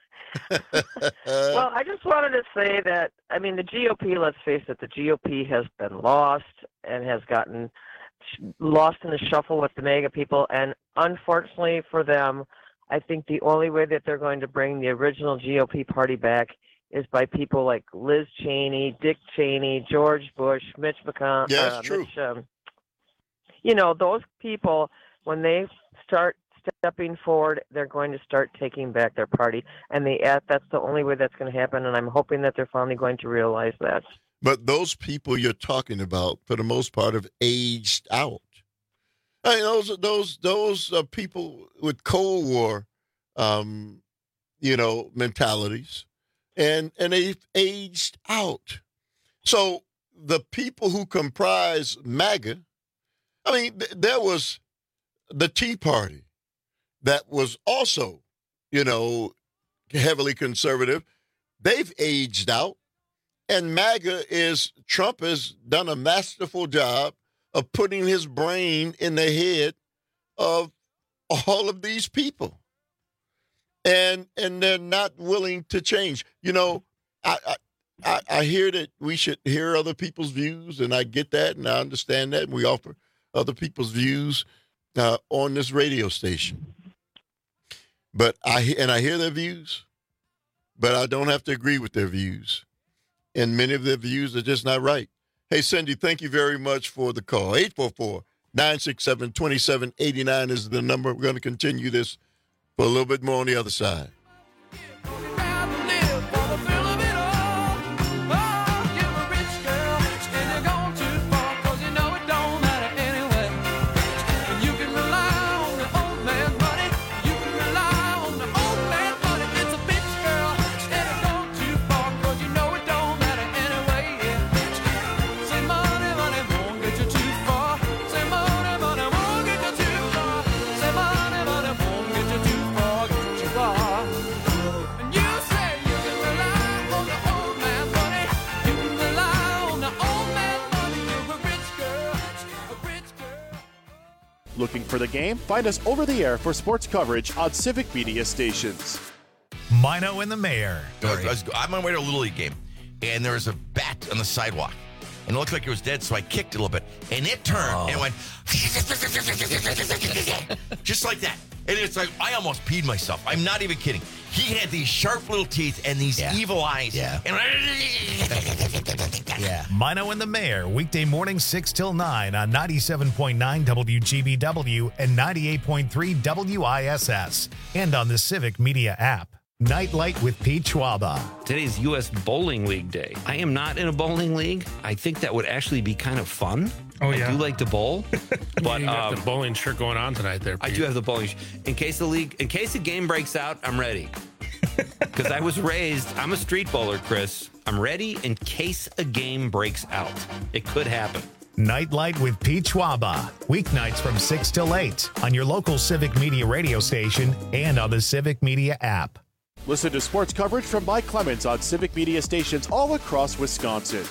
Well, I just wanted to say that, I mean, the G O P, let's face it, the G O P has been lost and has gotten lost in the shuffle with the MAGA people. And unfortunately for them, I think the only way that they're going to bring the original G O P party back is by people like Liz Cheney, Dick Cheney, George Bush, Mitch McConnell. Yeah, that's uh, true. Mitch, um, you know, those people, when they start stepping forward, they're going to start taking back their party. And they, that's the only way that's going to happen. And I'm hoping that they're finally going to realize that. But those people you're talking about, for the most part, have aged out. I mean, those those those are people with Cold War, um, you know, mentalities, and and they've aged out. So the people who comprise MAGA, I mean, th- there was the Tea Party that was also, you know, heavily conservative. They've aged out. And MAGA is, Trump has done a masterful job of putting his brain in the head of all of these people. And and they're not willing to change. You know, I, I I hear that we should hear other people's views, and I get that, and I understand that, and we offer other people's views uh, on this radio station. But I and I hear their views, but I don't have to agree with their views. And many of their views are just not right. Hey, Cindy, thank you very much for the call. eight four four, nine six seven, two seven eight nine is the number. We're going to continue this for a little bit more on the other side. looking for the game? Find us over the air for sports coverage on Civic Media stations. Mino and the Mayor. I was, I'm on my way to a Little League game, and there was a bat on the sidewalk. And it looked like it was dead, so I kicked it a little bit. And it turned oh. and went just like that. And it's like, I almost peed myself. I'm not even kidding. He had these sharp little teeth and these yeah. evil eyes. Yeah. And yeah. Mino and the Mayor, weekday morning six till nine on ninety-seven point nine W G B W and ninety-eight point three W I S S. And on the Civic Media app. Nightlight with Pete Schwaba. Today's U S Bowling League Day. I am not in a bowling league. I think that would actually be kind of fun. Oh, yeah. I do like to bowl. But you have um, the bowling shirt going on tonight there, Pete. I do have the bowling shirt. In case the league, in case the game breaks out, I'm ready. Because I was raised, I'm a street bowler, Chris. I'm ready in case a game breaks out. It could happen. Nightlight with Pete Schwaba. Weeknights from six till eight on your local Civic Media radio station and on the Civic Media app. Listen to sports coverage from Mike Clemens on Civic Media stations all across Wisconsin.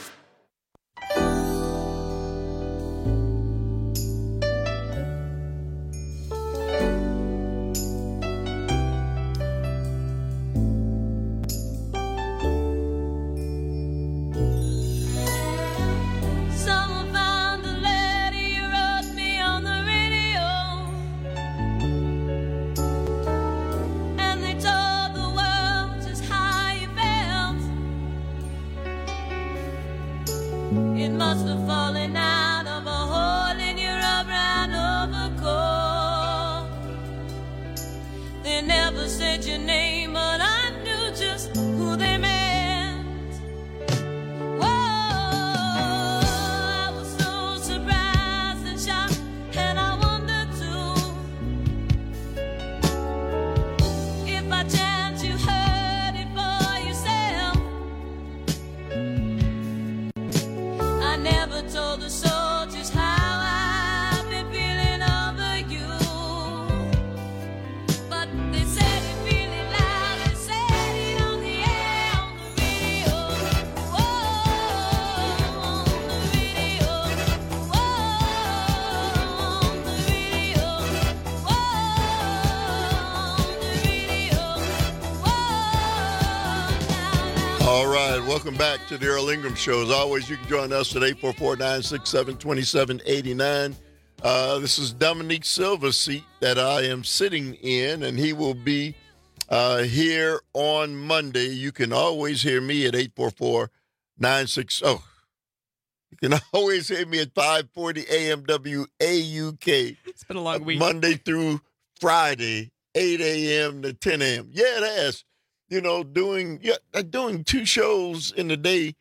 Welcome back to the Earl Ingram Show. As always, you can join us at eight four four, nine six seven, two seven eight nine. Uh, this is Dominique Silva's seat that I am sitting in, and he will be uh, here on Monday. You can always hear me at eight four four, nine six zero. Oh, you can always hear me at five forty A M W A U K. It's been a long week. Monday through Friday, eight a.m. to ten a.m. Yeah, it has. You know, doing yeah, doing two shows in a day.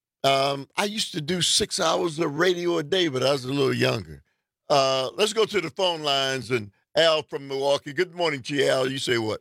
Um, I used to do six hours of radio a day, but I was a little younger. Uh, let's go to the phone lines. And Al from Milwaukee. Good morning to you, Al. You say what?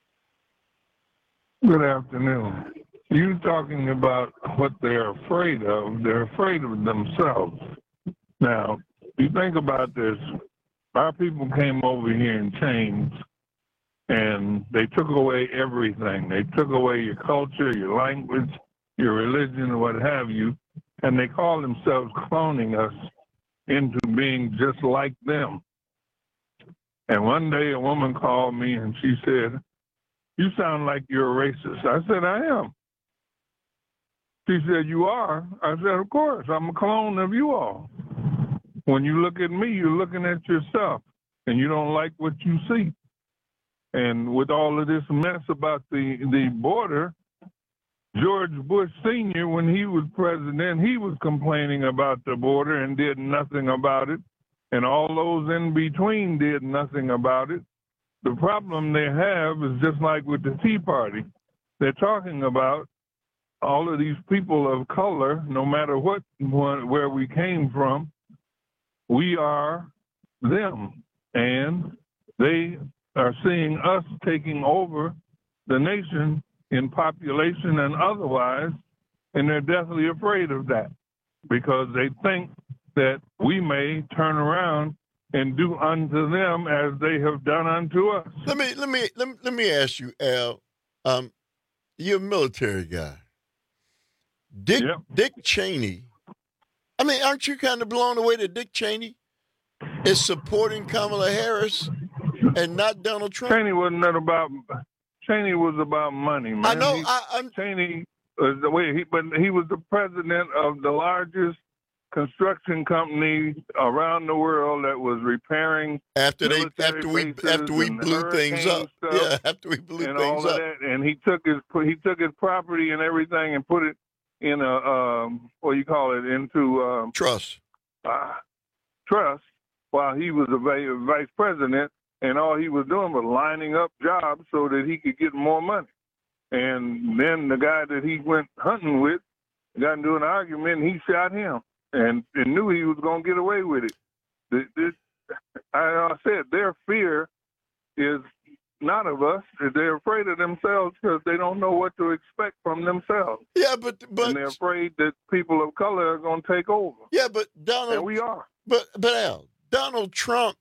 Good afternoon. You talking about what they're afraid of. They're afraid of themselves. Now, you think about this. Our people came over here in chains. And they took away everything. They took away your culture, your language, your religion, what have you. And they call themselves cloning us into being just like them. And one day a woman called me and she said, "You sound like you're a racist." I said, "I am." She said, "You are?" I said, "Of course. I'm a clone of you all. When you look at me, you're looking at yourself. And you don't like what you see." And with all of this mess about the, the border, George Bush Senior, when he was president, he was complaining about the border and did nothing about it. And all those in between did nothing about it. The problem they have is just like with the Tea Party. They're talking about all of these people of color, no matter what, where we came from, we are them. And they are seeing us taking over the nation in population and otherwise, and they're deathly afraid of that because they think that we may turn around and do unto them as they have done unto us. Let me let me let me, let me ask you, Al. Um, you're a military guy. Dick yep. Dick Cheney. I mean, aren't you kind of blown away that Dick Cheney is supporting Kamala Harris and not Donald Trump. Cheney wasn't that about. Cheney was about money, man. I know. He, I, I'm, Cheney was the way he, but he was the president of the largest construction company around the world that was repairing after they after we after we blew things up. Yeah, after we blew and things all up. Of that. And he took his he took his property and everything and put it in a um, what do you call it into um, trust. Uh, trust while he was a vice president, and all he was doing was lining up jobs so that he could get more money. And then the guy that he went hunting with got into an argument, and he shot him. And, and knew he was going to get away with it. The, the, I, I said their fear is not of us. They're afraid of themselves because they don't know what to expect from themselves. Yeah, but but and they're afraid that people of color are going to take over. Yeah, but Donald, and we are. But but Al, Donald Trump.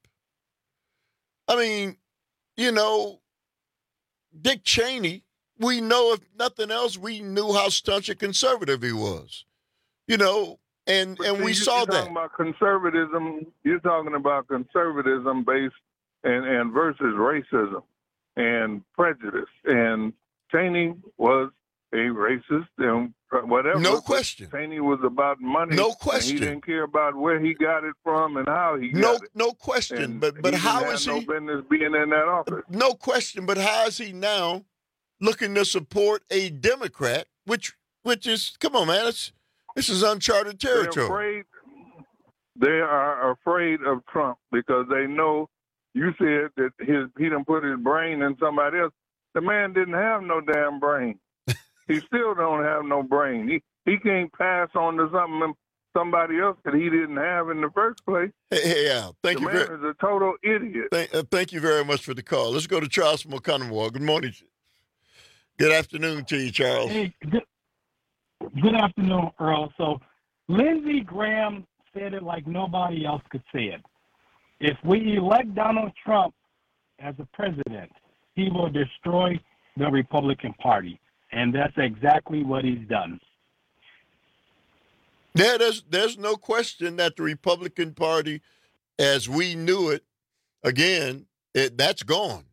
I mean, you know, Dick Cheney. We know, if nothing else, we knew how staunch a conservative he was. You know. And but and see, we you, saw you're that. Talking about conservatism, you're talking about conservatism based and, and versus racism and prejudice. And Cheney was a racist and whatever. No question. Cheney was about money. No question. And he didn't care about where he got it from and how he got no, it. No question. And but but he how didn't is have he? No business being in that office. No question. But how is he now looking to support a Democrat? Which which is come on, man. It's This is uncharted territory. They're afraid, they are afraid of Trump because they know you said that his he done put his brain in somebody else. The man didn't have no damn brain. He still don't have no brain. He he can't pass on to something somebody else that he didn't have in the first place. Hey, hey Al, thank the you. The man very, is a total idiot. Thank, uh, thank you very much for the call. Let's go to Charles from Oconomowoc. Good morning. Good afternoon to you, Charles. Hey, good. Good afternoon, Earl. So Lindsey Graham said it like nobody else could say it. If we elect Donald Trump as a president, he will destroy the Republican Party. And that's exactly what he's done. Yeah, there's, there's no question that the Republican Party, as we knew it, again, it, that's gone.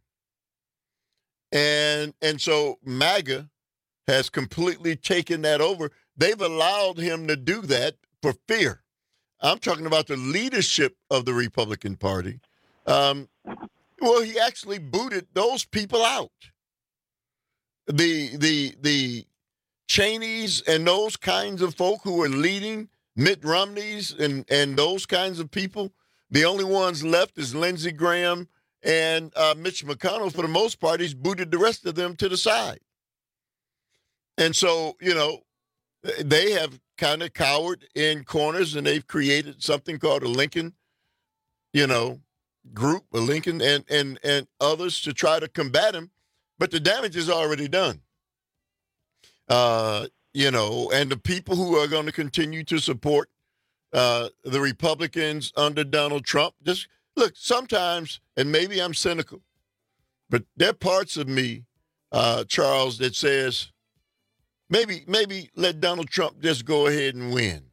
And and so MAGA has completely taken that over. They've allowed him to do that for fear. I'm talking about the leadership of the Republican Party. Um, well, he actually booted those people out. The the the Cheneys and those kinds of folk who were leading, Mitt Romneys and, and those kinds of people, the only ones left is Lindsey Graham and uh, Mitch McConnell. For the most part, he's booted the rest of them to the side. And so, you know, they have kind of cowered in corners, and they've created something called a Lincoln, you know, group, a Lincoln and, and, and others to try to combat him. But the damage is already done. Uh, you know, and the people who are going to continue to support uh, the Republicans under Donald Trump, just look, sometimes, and maybe I'm cynical, but there are parts of me, uh, Charles, that says, Maybe maybe let Donald Trump just go ahead and win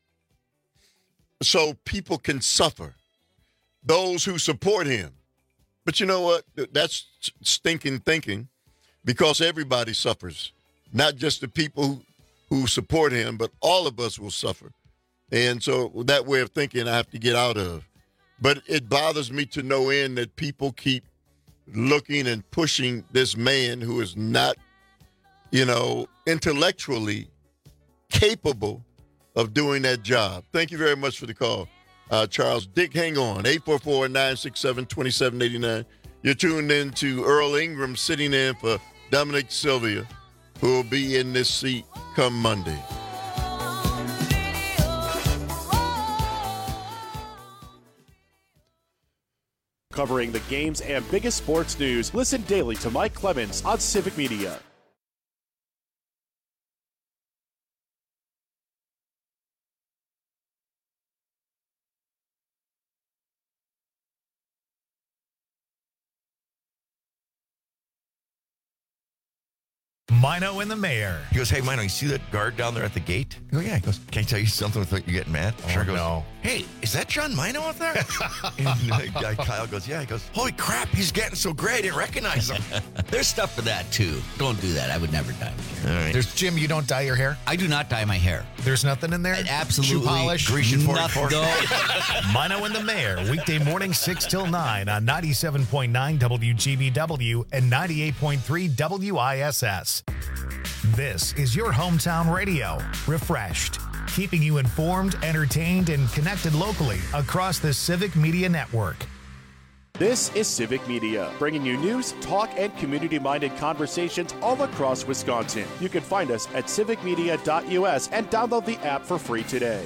so people can suffer, those who support him. But you know what? That's stinking thinking because everybody suffers, not just the people who, who support him, but all of us will suffer. And so that way of thinking I have to get out of. But it bothers me to no end that people keep looking and pushing this man who is not, you know, intellectually capable of doing that job. Thank you very much for the call, uh, Charles. Dick, hang on. eight four four, nine six seven, two seven eight nine. You're tuned in to Earl Ingram sitting in for Dominic Sylvia, who will be in this seat come Monday. Covering the games and biggest sports news, listen daily to Mike Clemens on Civic Media. Mino and the Mayor. He goes, hey, Mino, you see that guard down there at the gate? I go, yeah. He goes, can I tell you something without you getting mad? Oh, Sure goes, no. Hey, is that John Mino out there? And uh, guy Kyle goes, yeah. He goes, holy crap, he's getting so gray, I didn't recognize him. There's stuff for that, too. Don't do that. I would never dye my hair. All right. There's Jim, you don't dye your hair? I do not dye my hair. There's nothing in there? Absolutely. Shoe polish? Grecian Nothing. forty-four. Mino and the Mayor, weekday morning six till nine on ninety-seven point nine W G B W and ninety-eight point three W I S S. This is your hometown radio, refreshed, keeping you informed, entertained, and connected locally across the Civic Media Network. This is Civic Media, bringing you news, talk, and community-minded conversations all across Wisconsin. You can find us at civic media dot U S and download the app for free today.